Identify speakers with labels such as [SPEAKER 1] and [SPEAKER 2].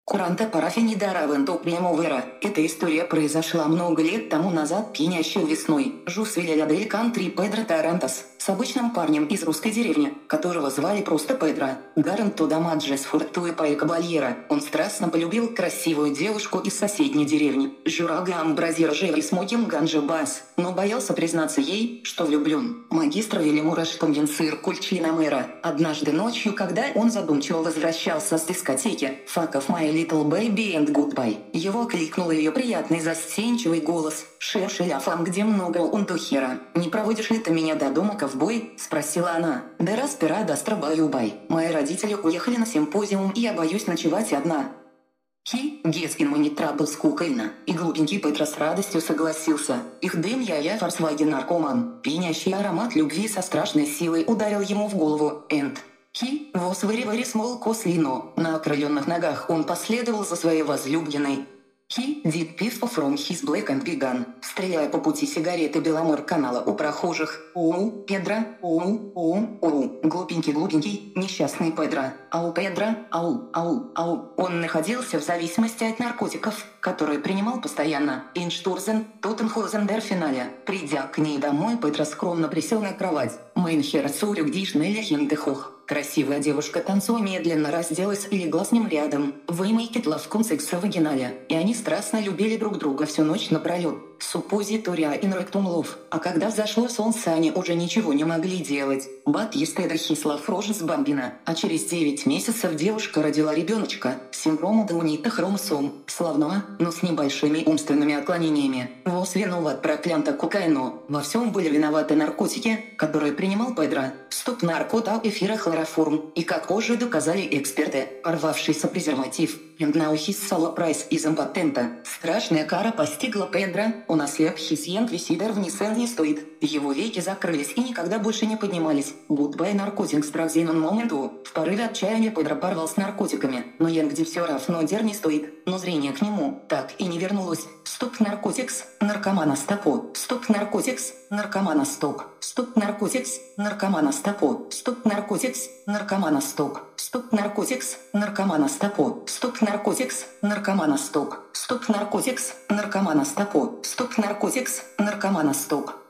[SPEAKER 1] Куранта парафинидара Примовера. Эта история произошла много лет тому назад, пьянящей весной. Жус Вильядель Кантри Педро Тарантас с обычным парнем из русской деревни, которого звали просто Педро. Гарант Тодамаджес Фуртуэ Кабальера. Он страстно полюбил красивую девушку из соседней деревни. Журагам Бразир Жеври Смокин Ганджи Бас. Но боялся признаться ей, что влюблен. Магистр Велимураш Конвенцир Кульчлинамера. Однажды ночью, когда он задумчиво возвращался с дискотеки «Fuck of my little baby and goodbye», его окликнул ее приятный застенчивый голос. «Шершеляфам, где много унтухера. Не проводишь ли ты меня до дома, ковбой?» – спросила она. «Да распира дастрабаюбай. Мои родители уехали на симпозиум, и я боюсь ночевать одна». Гескин не трабл скукольно, и глупенький Петро с радостью согласился. Их дым я Форсваген наркоман. Пьянящий аромат любви со страшной силой ударил ему в голову. Was very very small кослино. На окрыленных ногах он последовал за своей возлюбленной. He did piff from his black and vegan, стреляя по пути сигареты Беломор канала у прохожих. Педро, глупенький, несчастный Педро. Педро, Он находился в зависимости от наркотиков, которые принимал постоянно. Инштурзен, Тоттенхозен дер финале. Придя к ней домой, Педро скромно присел на кровать. Мейнхер цурюк дишнеля хиндехох. Красивая девушка, танцуя медленно, разделась и легла с ним рядом. Вымейкет лавком секса в вагинале. И они страстно любили друг друга всю ночь напролет. Суппозитория инректум лов. А когда взошло солнце, они уже ничего не могли делать. Бат естедр хислав рожес бамбина. А через 9 месяцев девушка родила ребеночка. Синдрома Даунита хромосом. Славного, но с небольшими умственными отклонениями. Вос виноват проклянто кокаину. Во всем были виноваты наркотики, которые принимал Педро. Стоп наркота эфира хлороформ. И как позже доказали эксперты, порвавшийся презерватив. And now his solo price is импотента. Страшная кара постигла Педро. Он ослеп, хисьенг висидер вниз не стоит. Его веки закрылись и никогда больше не поднимались. Goodbye наркотик с прозином моменту. В порыве отчаяния Педро порвал с наркотиками. Но Янгди все равно дер не стоит. Но зрение к нему так и не вернулось. Стоп наркотикс, наркомана стопо. Стоп наркотикс, наркомана стоп. Стоп наркотикс, наркомана стопо. Стоп наркотикс, наркомана стоп. Стоп наркотикс, наркомана стопо. Стоп наркотикс, наркомана стоп. Стоп наркотикс, наркомана стопо. Стоп наркотикс, наркомана стоп.